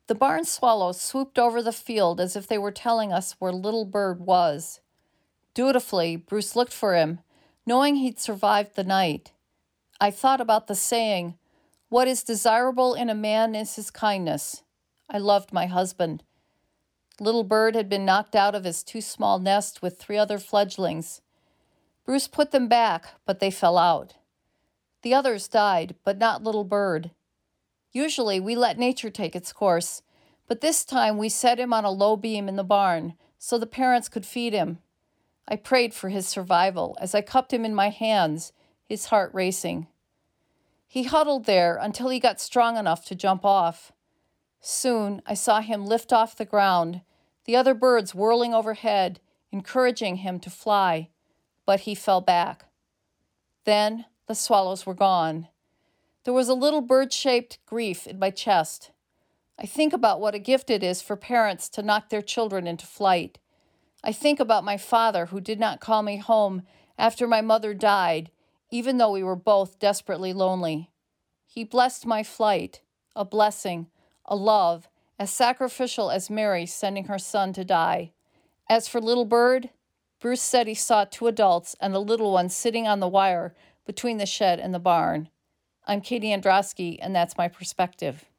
The barn swallows swooped over the field as if they were telling us where Little Bird was. Dutifully, Bruce looked for him, knowing he'd survived the night. I thought about the saying, "What is desirable in a man is his kindness." I loved my husband. Little Bird had been knocked out of his too small nest with 3 other fledglings. Bruce put them back, but they fell out. The others died, but not Little Bird. Usually we let nature take its course, but this time we set him on a low beam in the barn so the parents could feed him. I prayed for his survival as I cupped him in my hands, his heart racing. He huddled there until he got strong enough to jump off. Soon I saw him lift off the ground, the other birds whirling overhead, encouraging him to fly, but he fell back. Then the swallows were gone. There was a little bird-shaped grief in my chest. I think about what a gift it is for parents to knock their children into flight. I think about my father who did not call me home after my mother died, even though we were both desperately lonely. He blessed my flight, a blessing, a love, as sacrificial as Mary sending her son to die. As for Little Bird, Bruce said he saw 2 adults and the little one sitting on the wire between the shed and the barn. I'm Katie Androsky, and that's my perspective.